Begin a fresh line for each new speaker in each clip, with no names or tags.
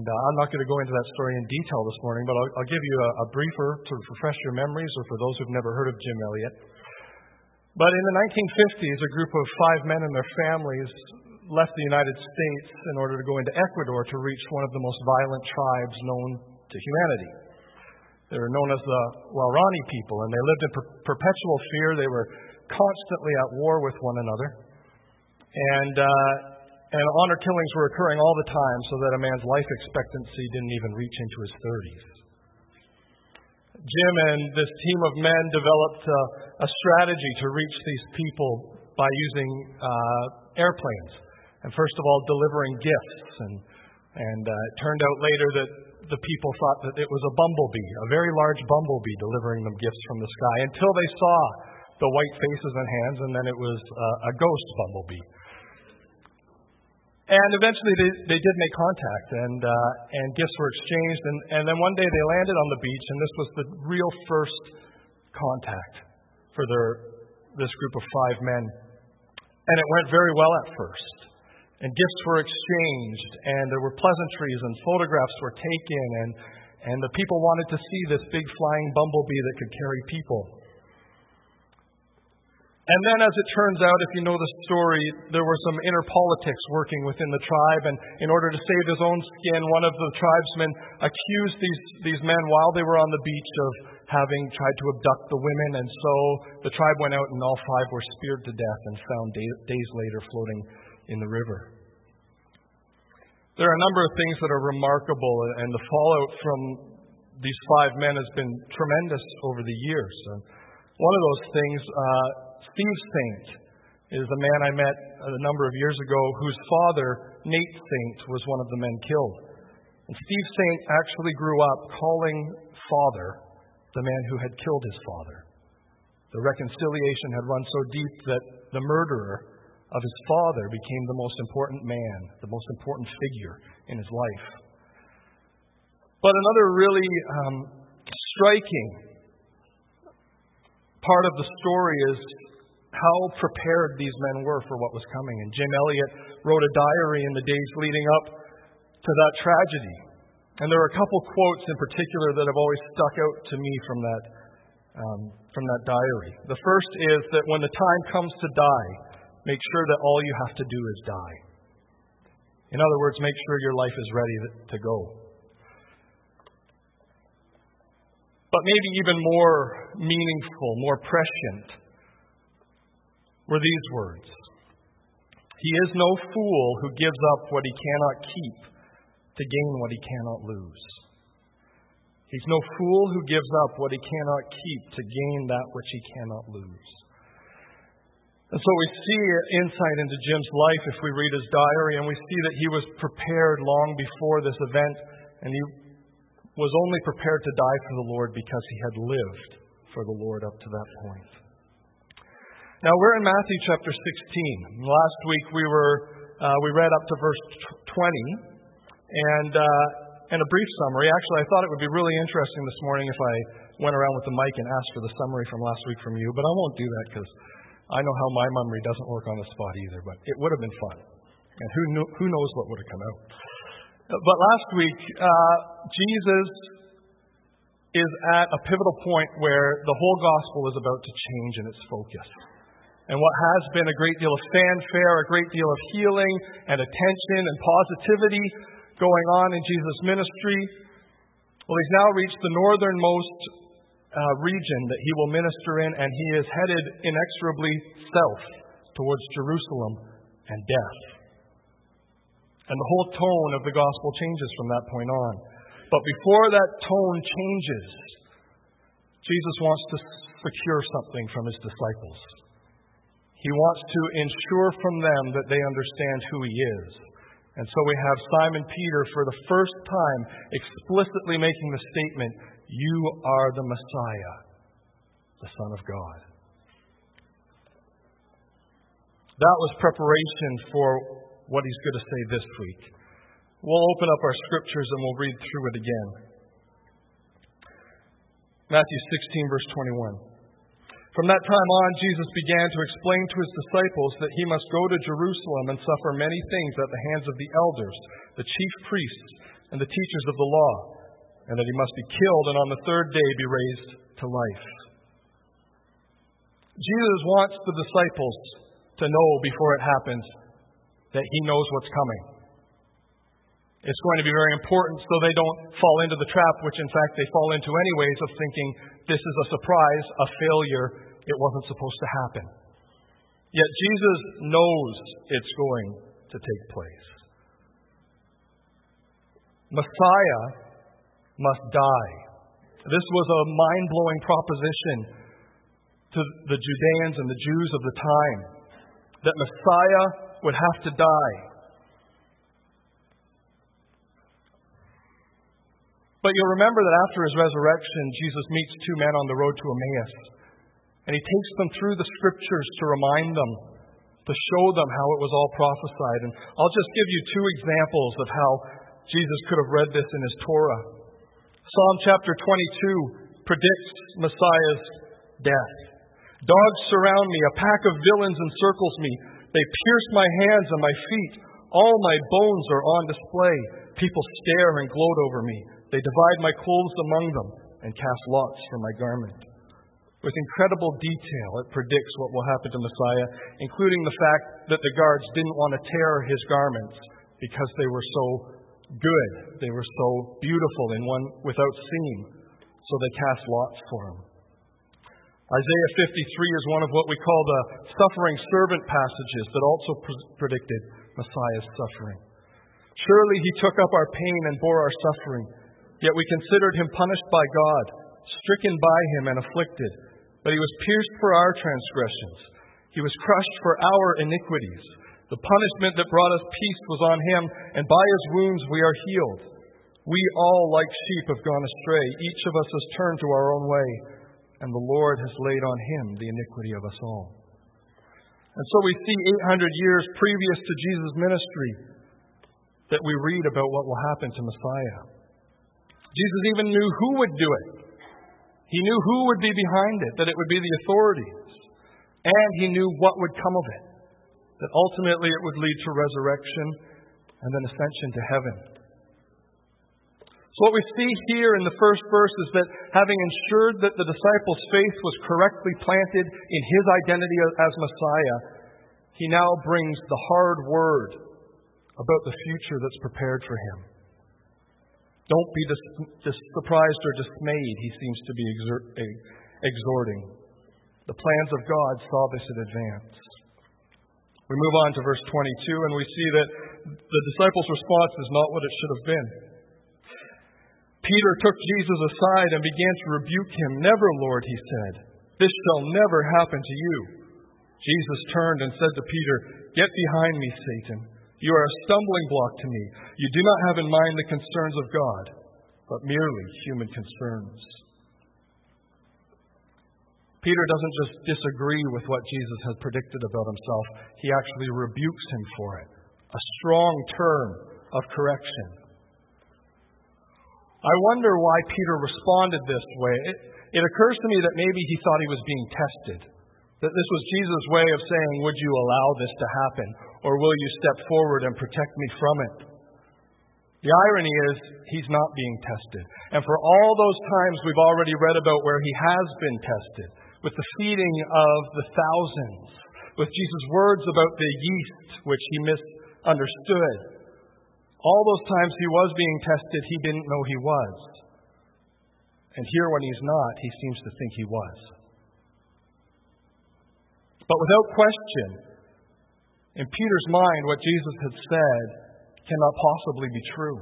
I'm not going to go into that story in detail this morning, but I'll give you a briefer to refresh your memories, or for those who've never heard of Jim Elliot. But in the 1950s, a group of 5 men and their families left the United States in order to go into Ecuador to reach one of the most violent tribes known to humanity. They were known as the Waorani people, and they lived in perpetual fear. They were constantly at war with one another. And honor killings were occurring all the time, so that a man's life expectancy didn't even reach into his 30s. Jim and this team of men developed a strategy to reach these people by using airplanes. And first of all, delivering gifts. And it turned out later that the people thought that it was a bumblebee, a very large bumblebee delivering them gifts from the sky, until they saw the white faces and hands, and then it was a ghost bumblebee. And eventually they did make contact, and gifts were exchanged, and then one day they landed on the beach, and this was the real first contact for this group of 5 men. And it went very well at first. And gifts were exchanged, and there were pleasantries, and photographs were taken, and the people wanted to see this big flying bumblebee that could carry people. And then, as it turns out, if you know the story, there were some inner politics working within the tribe, and in order to save his own skin, one of the tribesmen accused these men while they were on the beach of having tried to abduct the women, and so the tribe went out and all 5 were speared to death and found days later floating in the river. There are a number of things that are remarkable, and the fallout from these 5 men has been tremendous over the years. One of those things, Steve Saint, is a man I met a number of years ago whose father, Nate Saint, was one of the men killed. And Steve Saint actually grew up calling father the man who had killed his father. The reconciliation had run so deep that the murderer of his father became the most important man, the most important figure in his life. But another really striking part of the story is how prepared these men were for what was coming. And Jim Elliot wrote a diary in the days leading up to that tragedy. And there are a couple quotes in particular that have always stuck out to me from that diary. The first is that when the time comes to die, make sure that all you have to do is die. In other words, make sure your life is ready to go. But maybe even more meaningful, more prescient, were these words. He is no fool who gives up what he cannot keep to gain what he cannot lose. He's no fool who gives up what he cannot keep to gain that which he cannot lose. And so we see insight into Jim's life if we read his diary, and we see that he was prepared long before this event, and he was only prepared to die for the Lord because he had lived for the Lord up to that point. Now we're in Matthew chapter 16. Last week we read up to verse 20, and a brief summary. Actually, I thought it would be really interesting this morning if I went around with the mic and asked for the summary from last week from you, but I won't do that because I know how my memory doesn't work on the spot either, but it would have been fun. And who knows what would have come out. But last week, Jesus is at a pivotal point where the whole gospel is about to change in its focus. And what has been a great deal of fanfare, a great deal of healing and attention and positivity going on in Jesus' ministry, well, he's now reached the northernmost region that he will minister in, and he is headed inexorably south towards Jerusalem and death. And the whole tone of the gospel changes from that point on. But before that tone changes, Jesus wants to secure something from his disciples. He wants to ensure from them that they understand who he is. And so we have Simon Peter for the first time explicitly making the statement, "You are the Messiah, the Son of God." That was preparation for what he's going to say this week. We'll open up our scriptures and we'll read through it again. Matthew 16, verse 21. From that time on, Jesus began to explain to his disciples that he must go to Jerusalem and suffer many things at the hands of the elders, the chief priests, and the teachers of the law, and that he must be killed and on the third day be raised to life. Jesus wants the disciples to know before it happens that he knows what's coming. It's going to be very important so they don't fall into the trap, which in fact they fall into anyways, of thinking this is a surprise, a failure, it wasn't supposed to happen. Yet Jesus knows it's going to take place. Messiah must die. This was a mind-blowing proposition to the Judeans and the Jews of the time, that Messiah would have to die. But you'll remember that after his resurrection, Jesus meets two men on the road to Emmaus. And he takes them through the scriptures to remind them, to show them how it was all prophesied. And I'll just give you two examples of how Jesus could have read this in his Torah. Psalm chapter 22 predicts Messiah's death. Dogs surround me, a pack of villains encircles me. They pierce my hands and my feet. All my bones are on display. People stare and gloat over me. They divide my clothes among them and cast lots for my garment. With incredible detail, it predicts what will happen to Messiah, including the fact that the guards didn't want to tear his garments because they were so good. They were so beautiful in one without seam. So they cast lots for him. Isaiah 53 is one of what we call the suffering servant passages that also predicted Messiah's suffering. Surely he took up our pain and bore our suffering, yet we considered him punished by God, stricken by him and afflicted. But he was pierced for our transgressions. He was crushed for our iniquities. The punishment that brought us peace was on him, and by his wounds we are healed. We all, like sheep, have gone astray. Each of us has turned to our own way, and the Lord has laid on him the iniquity of us all. And so we see 800 years previous to Jesus' ministry that we read about what will happen to Messiah. Jesus even knew who would do it. He knew who would be behind it, that it would be the authorities. And he knew what would come of it, that ultimately it would lead to resurrection and then ascension to heaven. So what we see here in the first verse is that having ensured that the disciples' faith was correctly planted in his identity as Messiah, he now brings the hard word about the future that's prepared for him. Don't be surprised or dismayed, he seems to be exhorting. The plans of God saw this in advance. We move on to verse 22, and we see that the disciples' response is not what it should have been. Peter took Jesus aside and began to rebuke him. "Never, Lord," he said. "This shall never happen to you." Jesus turned and said to Peter, "Get behind me, Satan. You are a stumbling block to me. You do not have in mind the concerns of God, but merely human concerns." Peter doesn't just disagree with what Jesus had predicted about himself. He actually rebukes him for it. A strong term of correction. I wonder why Peter responded this way. It occurs to me that maybe he thought he was being tested. That this was Jesus' way of saying, "Would you allow this to happen? Or will you step forward and protect me from it?" The irony is, he's not being tested. And for all those times we've already read about where he has been tested, with the feeding of the thousands, with Jesus' words about the yeast, which he misunderstood, all those times he was being tested, he didn't know he was. And here when he's not, he seems to think he was. But without question, in Peter's mind, what Jesus had said cannot possibly be true.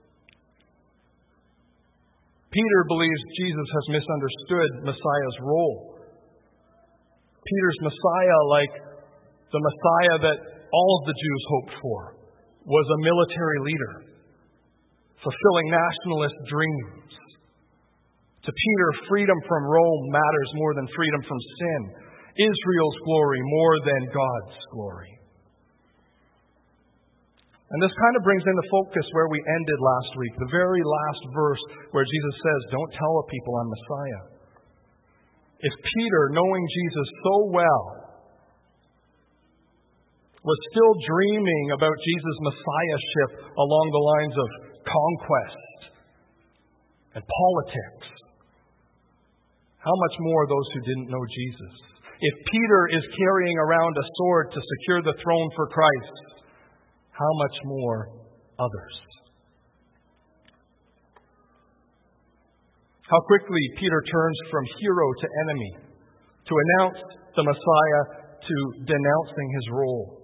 Peter believes Jesus has misunderstood Messiah's role. Peter's Messiah, like the Messiah that all of the Jews hoped for, was a military leader, fulfilling nationalist dreams. To Peter, freedom from Rome matters more than freedom from sin. Israel's glory more than God's glory. And this kind of brings into focus where we ended last week, the very last verse where Jesus says, "Don't tell the people I'm Messiah." If Peter, knowing Jesus so well, was still dreaming about Jesus' messiahship along the lines of conquest and politics. How much more those who didn't know Jesus? If Peter is carrying around a sword to secure the throne for Christ, how much more others? How quickly Peter turns from hero to enemy, to announce the Messiah to denouncing his role.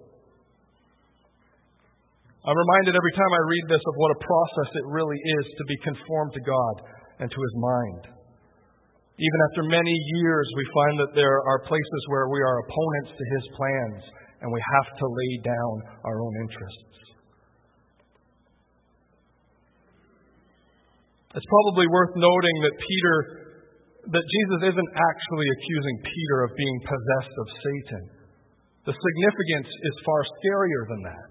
I'm reminded every time I read this of what a process it really is to be conformed to God and to His mind. Even after many years, we find that there are places where we are opponents to His plans, and we have to lay down our own interests. It's probably worth noting that Jesus isn't actually accusing Peter of being possessed of Satan. The significance is far scarier than that.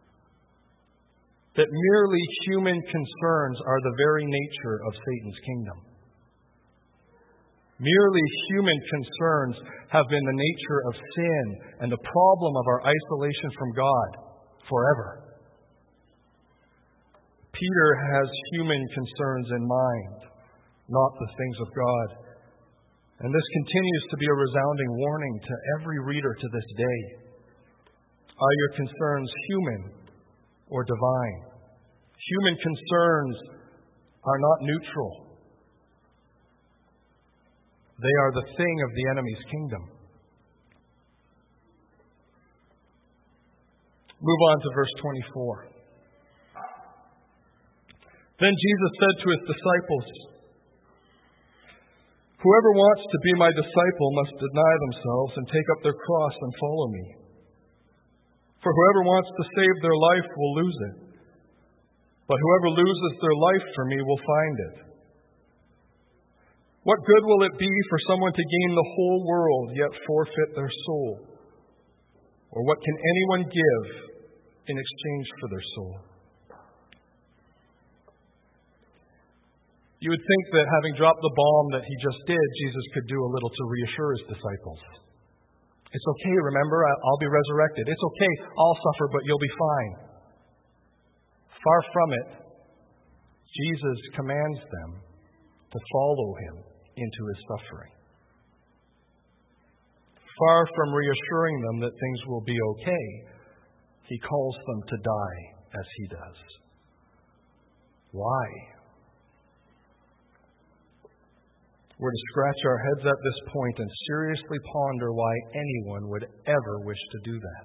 That merely human concerns are the very nature of Satan's kingdom. Merely human concerns have been the nature of sin and the problem of our isolation from God forever. Peter has human concerns in mind, not the things of God. And this continues to be a resounding warning to every reader to this day. Are your concerns human or divine? Human concerns are not neutral. They are the thing of the enemy's kingdom. Move on to verse 24. Then Jesus said to His disciples, "Whoever wants to be my disciple must deny themselves and take up their cross and follow me. For whoever wants to save their life will lose it. But whoever loses their life for me will find it. What good will it be for someone to gain the whole world yet forfeit their soul? Or what can anyone give in exchange for their soul?" You would think that having dropped the bomb that He just did, Jesus could do a little to reassure His disciples. It's okay, remember, I'll be resurrected. It's okay, I'll suffer, but you'll be fine. Far from it, Jesus commands them to follow Him into His suffering. Far from reassuring them that things will be okay, He calls them to die as He does. Why? We're to scratch our heads at this point and seriously ponder why anyone would ever wish to do that.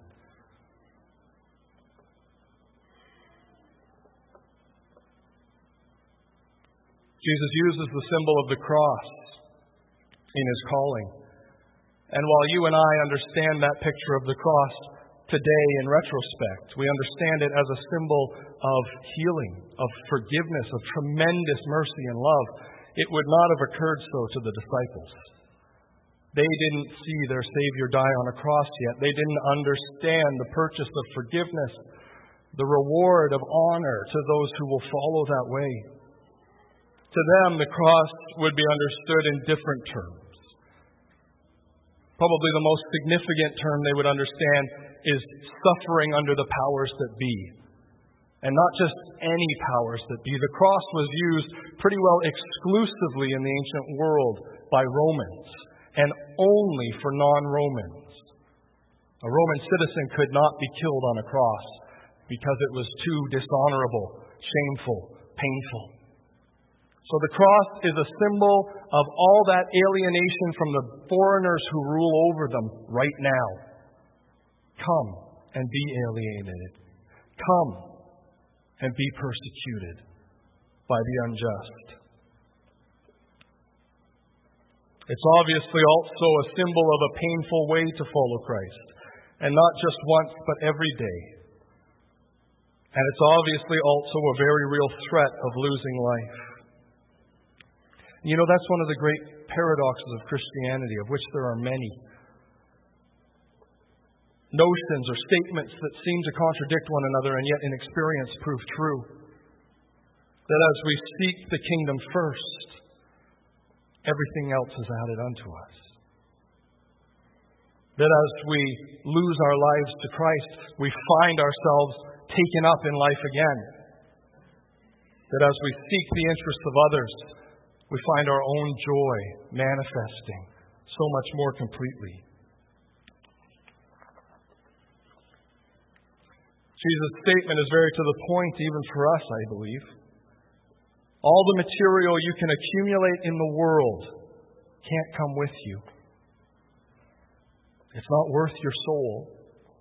Jesus uses the symbol of the cross in His calling. And while you and I understand that picture of the cross today in retrospect, we understand it as a symbol of healing, of forgiveness, of tremendous mercy and love, it would not have occurred so to the disciples. They didn't see their Savior die on a cross yet. They didn't understand the purchase of forgiveness, the reward of honor to those who will follow that way. To them, the cross would be understood in different terms. Probably the most significant term they would understand is suffering under the powers that be. And not just any powers that be. The cross was used pretty well exclusively in the ancient world by Romans, and only for non-Romans. A Roman citizen could not be killed on a cross because it was too dishonorable, shameful, painful. So the cross is a symbol of all that alienation from the foreigners who rule over them right now. Come and be alienated. Come and be persecuted by the unjust. It's obviously also a symbol of a painful way to follow Christ, and not just once, but every day. And it's obviously also a very real threat of losing life. You know, that's one of the great paradoxes of Christianity, of which there are many. Notions or statements that seem to contradict one another and yet in experience prove true. That as we seek the kingdom first, everything else is added unto us. That as we lose our lives to Christ, we find ourselves taken up in life again. that as we seek the interests of others, we find our own joy manifesting so much more completely. Jesus' statement is very to the point even for us, I believe. All the material you can accumulate in the world can't come with you. It's not worth your soul.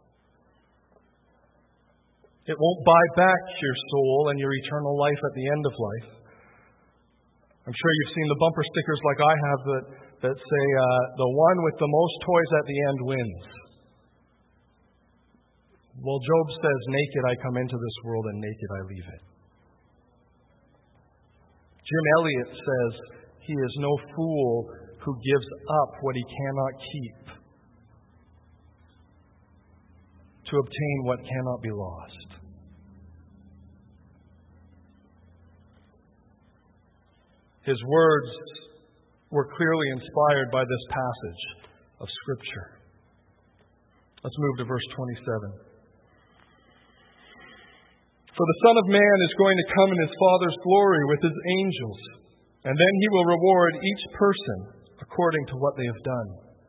It won't buy back your soul and your eternal life at the end of life. I'm sure you've seen the bumper stickers like I have that say, the one with the most toys at the end wins. Well, Job says, naked I come into this world and naked I leave it. Jim Elliot says, he is no fool who gives up what he cannot keep to obtain what cannot be lost. His words were clearly inspired by this passage of Scripture. Let's move to verse 27. For the Son of Man is going to come in His Father's glory with His angels, and then He will reward each person according to what they have done.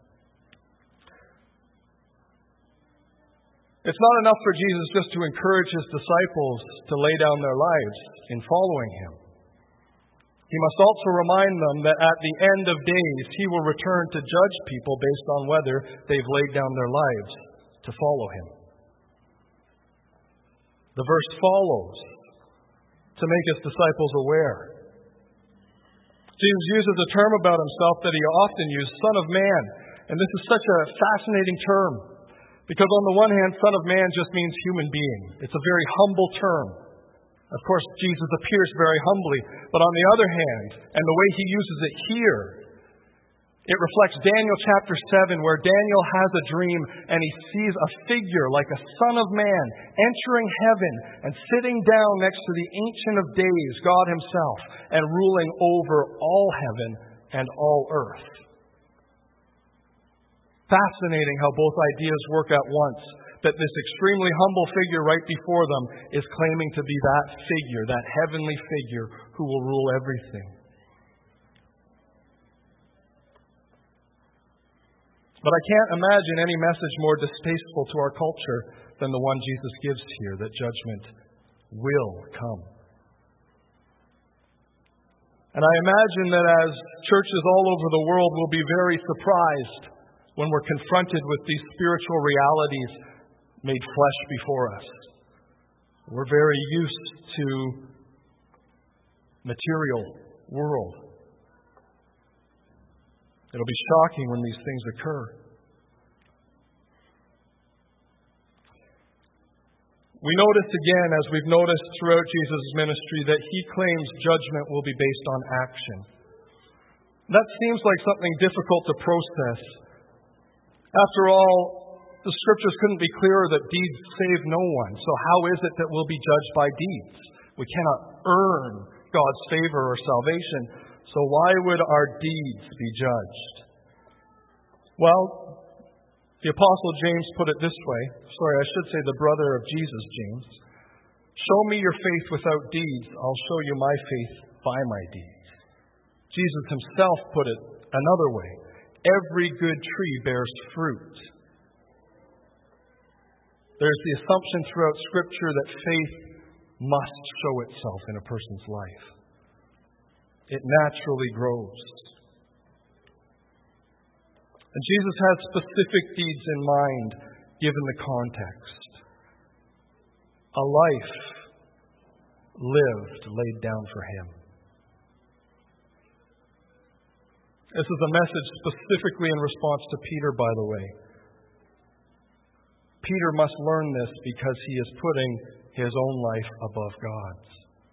It's not enough for Jesus just to encourage His disciples to lay down their lives in following Him. He must also remind them that at the end of days, He will return to judge people based on whether they've laid down their lives to follow Him. The verse follows to make His disciples aware. Jesus uses a term about Himself that He often used, Son of Man. And this is such a fascinating term. Because on the one hand, Son of Man just means human being. It's a very humble term. Of course, Jesus appears very humbly. But on the other hand, and the way He uses it here, it reflects Daniel chapter 7, where Daniel has a dream and he sees a figure like a Son of Man entering heaven and sitting down next to the Ancient of Days, God Himself, and ruling over all heaven and all earth. Fascinating how both ideas work at once. That this extremely humble figure right before them is claiming to be that figure, that heavenly figure who will rule everything. But I can't imagine any message more distasteful to our culture than the one Jesus gives here, that judgment will come. And I imagine that as churches all over the world will be very surprised when we're confronted with these spiritual realities made flesh before us. We're very used to material world. It'll be shocking when these things occur. We notice again, as we've noticed throughout Jesus' ministry, that He claims judgment will be based on action. That seems like something difficult to process. After all, the Scriptures couldn't be clearer that deeds save no one. So how is it that we'll be judged by deeds? We cannot earn God's favor or salvation. So why would our deeds be judged? Well, the Apostle James put it this way. Sorry, I should say the brother of Jesus, James. Show me your faith without deeds. I'll show you my faith by my deeds. Jesus Himself put it another way. Every good tree bears fruit. There's the assumption throughout Scripture that faith must show itself in a person's life. It naturally grows. And Jesus has specific deeds in mind, given the context. A life lived, laid down for Him. This is a message specifically in response to Peter, by the way. Peter must learn this because he is putting his own life above God's.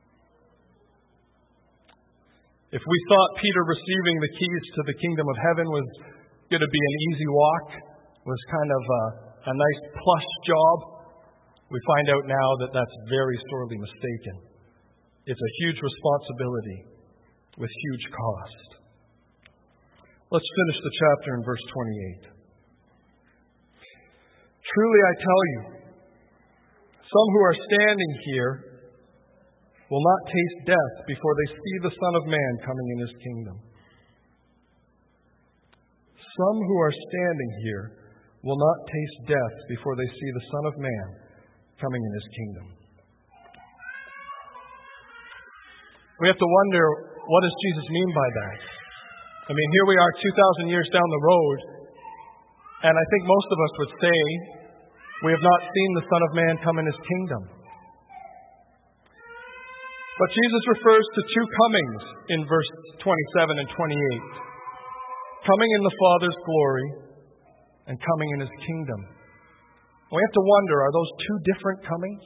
If we thought Peter receiving the keys to the kingdom of heaven was going to be an easy walk, was kind of a nice plush job, we find out now that that's very sorely mistaken. It's a huge responsibility with huge cost. Let's finish the chapter in verse 28. Truly I tell you, some who are standing here will not taste death before they see the Son of Man coming in his kingdom. Some who are standing here will not taste death before they see the Son of Man coming in his kingdom. We have to wonder, what does Jesus mean by that? I mean, here we are 2,000 years down the road, and I think most of us would say, we have not seen the Son of Man come in his kingdom. But Jesus refers to two comings in verse 27 and 28. Coming in the Father's glory and coming in his kingdom. We have to wonder, are those two different comings?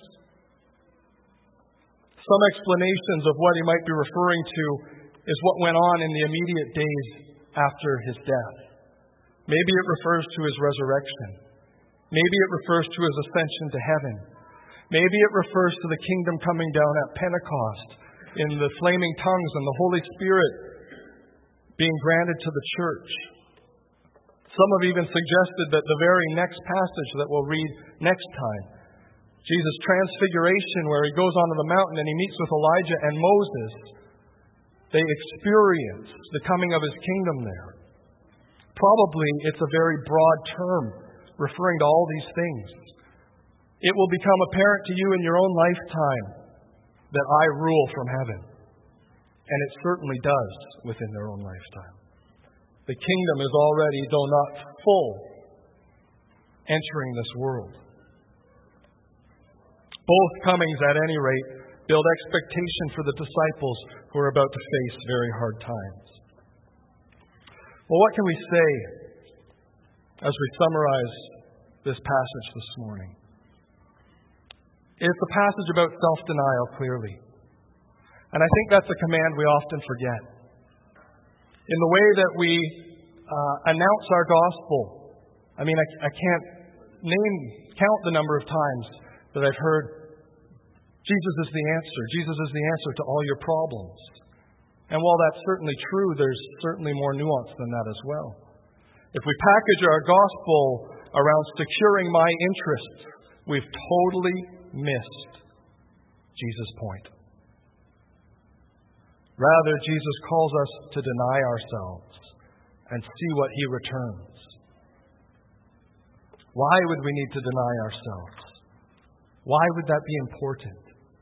Some explanations of what he might be referring to is what went on in the immediate days after his death. Maybe it refers to his resurrection. Maybe it refers to his ascension to heaven. Maybe it refers to the kingdom coming down at Pentecost in the flaming tongues and the Holy Spirit being granted to the church. Some have even suggested that the very next passage that we'll read next time, Jesus' transfiguration, where he goes onto the mountain and he meets with Elijah and Moses, they experience the coming of his kingdom there. Probably it's a very broad term referring to all these things. It will become apparent to you in your own lifetime that I rule from heaven. And it certainly does within their own lifetime. The kingdom is already, though not full, entering this world. Both comings, at any rate, build expectation for the disciples who are about to face very hard times. Well, what can we say as we summarize this passage this morning? It's a passage about self-denial, clearly. And I think that's a command we often forget. In the way that we announce our gospel, I mean, I can't count the number of times that I've heard, Jesus is the answer. Jesus is the answer to all your problems. And while that's certainly true, there's certainly more nuance than that as well. If we package our gospel around securing my interests, we've totally missed Jesus' point. Rather, Jesus calls us to deny ourselves and see what he returns. Why would we need to deny ourselves? Why would that be important?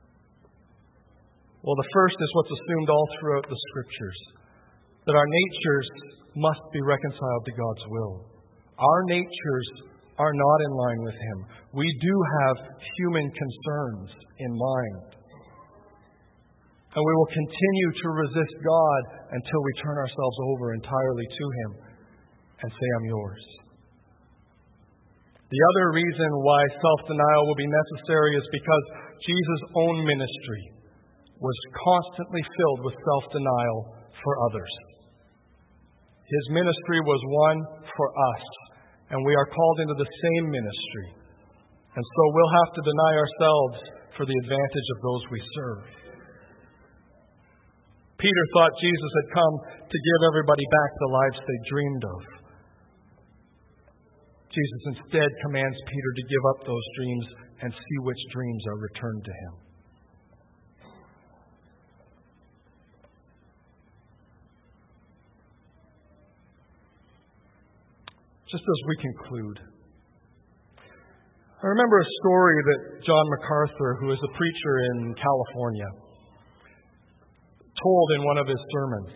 Well, the first is what's assumed all throughout the Scriptures, that our natures must be reconciled to God's will. Our natures are not in line with him. We do have human concerns in mind. And we will continue to resist God until we turn ourselves over entirely to him and say, I'm yours. The other reason why self-denial will be necessary is because Jesus' own ministry was constantly filled with self-denial for others. His ministry was one for us, and we are called into the same ministry. And so we'll have to deny ourselves for the advantage of those we serve. Peter thought Jesus had come to give everybody back the lives they dreamed of. Jesus instead commands Peter to give up those dreams and see which dreams are returned to him. Just as we conclude, I remember a story that John MacArthur, who is a preacher in California, told in one of his sermons.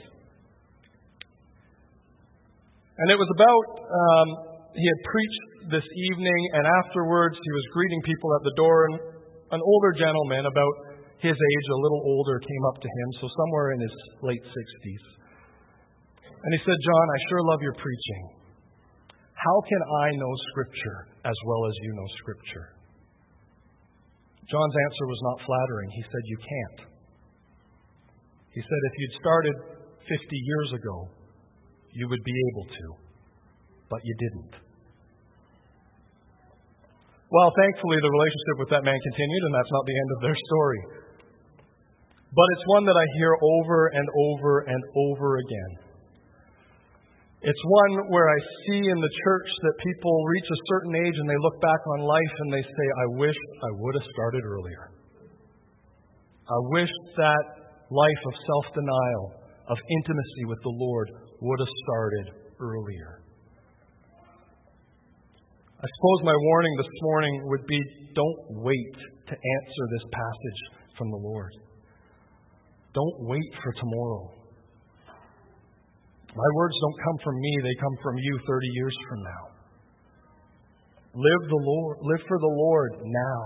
And it was about, he had preached this evening, and afterwards he was greeting people at the door, and an older gentleman, about his age, a little older, came up to him, so somewhere in his late 60s. And he said, John, I sure love your preaching. How can I know Scripture as well as you know Scripture? John's answer was not flattering. He said, you can't. He said, if you'd started 50 years ago, you would be able to, but you didn't. Well, thankfully, the relationship with that man continued, and that's not the end of their story. But it's one that I hear over and over and over again. It's one where I see in the church that people reach a certain age and they look back on life and they say, I wish I would have started earlier. I wish that life of self-denial, of intimacy with the Lord, would have started earlier. I suppose my warning this morning would be, don't wait to answer this passage from the Lord. Don't wait for tomorrow. My words don't come from me, they come from you 30 years from now. Live for the Lord now.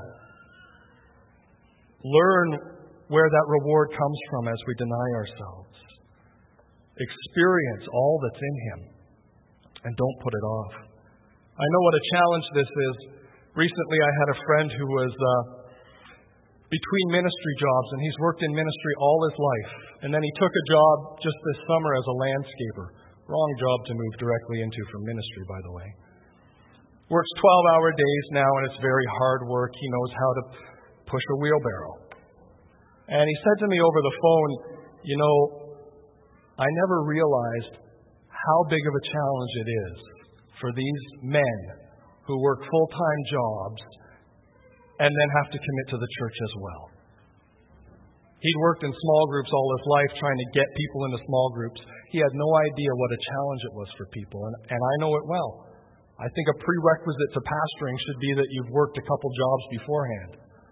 Learn where that reward comes from as we deny ourselves. Experience all that's in Him, and don't put it off. I know what a challenge this is. Recently I had a friend who was between ministry jobs, and he's worked in ministry all his life. And then he took a job just this summer as a landscaper. Wrong job to move directly into from ministry, by the way. Works 12-hour days now, and it's very hard work. He knows how to push a wheelbarrow. And he said to me over the phone, I never realized how big of a challenge it is for these men who work full-time jobs and then have to commit to the church as well. He'd worked in small groups all his life trying to get people into small groups. He had no idea what a challenge it was for people, and I know it well. I think a prerequisite to pastoring should be that you've worked a couple jobs beforehand.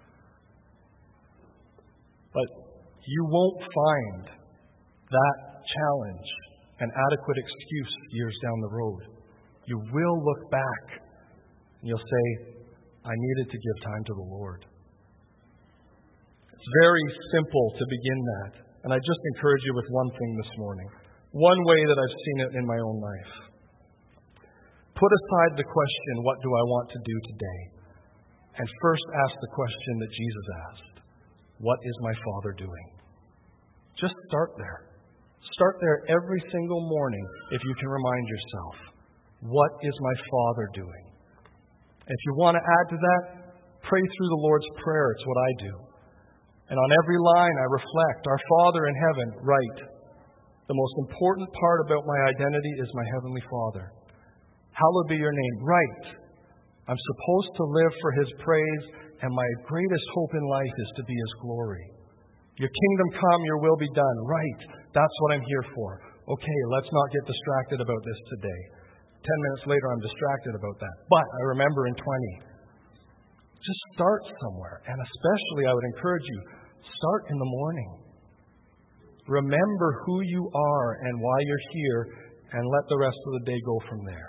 But you won't find that challenge an adequate excuse years down the road. You will look back and you'll say, I needed to give time to the Lord. It's very simple to begin that. And I just encourage you with one thing this morning. One way that I've seen it in my own life. Put aside the question, what do I want to do today? And first ask the question that Jesus asked. What is my Father doing? Just start there. Start there every single morning if you can remind yourself, what is my Father doing? If you want to add to that, pray through the Lord's Prayer. It's what I do. And on every line I reflect, our Father in heaven, right. The most important part about my identity is my Heavenly Father. Hallowed be your name, right. I'm supposed to live for His praise, and my greatest hope in life is to be His glory. Your kingdom come, your will be done, right. That's what I'm here for. Okay, let's not get distracted about this today. 10 minutes later, I'm distracted about that. But I remember in 20. Just start somewhere. And especially, I would encourage you, start in the morning. Remember who you are and why you're here, and let the rest of the day go from there.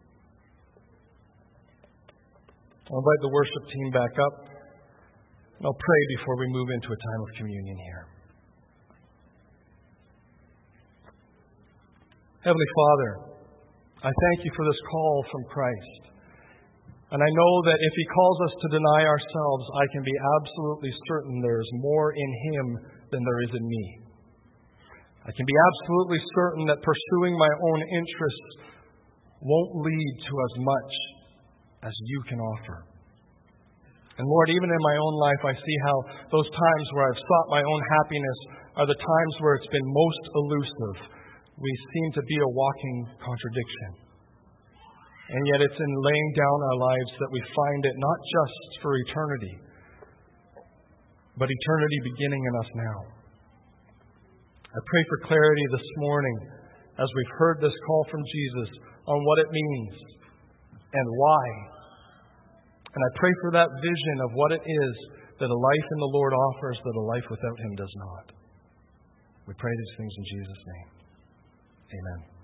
I'll invite the worship team back up. And I'll pray before we move into a time of communion here. Heavenly Father, I thank you for this call from Christ. And I know that if He calls us to deny ourselves, I can be absolutely certain there is more in Him than there is in me. I can be absolutely certain that pursuing my own interests won't lead to as much as you can offer. And Lord, even in my own life, I see how those times where I've sought my own happiness are the times where it's been most elusive. We seem to be a walking contradiction. And yet it's in laying down our lives that we find it not just for eternity, but eternity beginning in us now. I pray for clarity this morning as we've heard this call from Jesus on what it means and why. And I pray for that vision of what it is that a life in the Lord offers that a life without Him does not. We pray these things in Jesus' name. Amen.